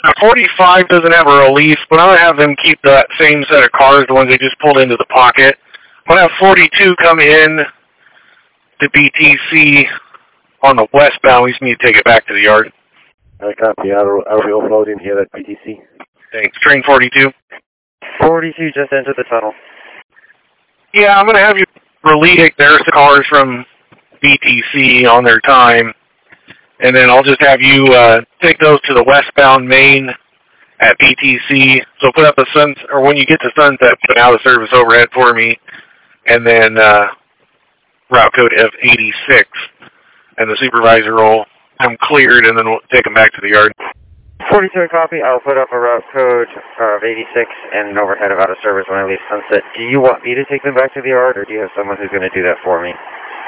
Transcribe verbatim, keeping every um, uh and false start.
forty-five doesn't have a release, but I'm going to have them keep that same set of cars, the ones they just pulled into the pocket. I'm going to have forty-two come in to B T C on the westbound. We just need to take it back to the yard. I copy. I'll, I'll be offloading here at B T C. Thanks. Train forty-two. forty-two just entered the tunnel. Yeah, I'm going to have you release there's the cars from B T C on their time, and then I'll just have you uh, take those to the westbound main at B T C. So put up a sun, or when you get to Sunset, put an out of service overhead for me, and then uh, route code F eighty-six, and the supervisor will have them cleared, and then we'll take them back to the yard. forty-two copy. I'll put up a route code of eighty-six and an overhead of out of service when I leave Sunset. Do you want me to take them back to the yard, or do you have someone who's going to do that for me?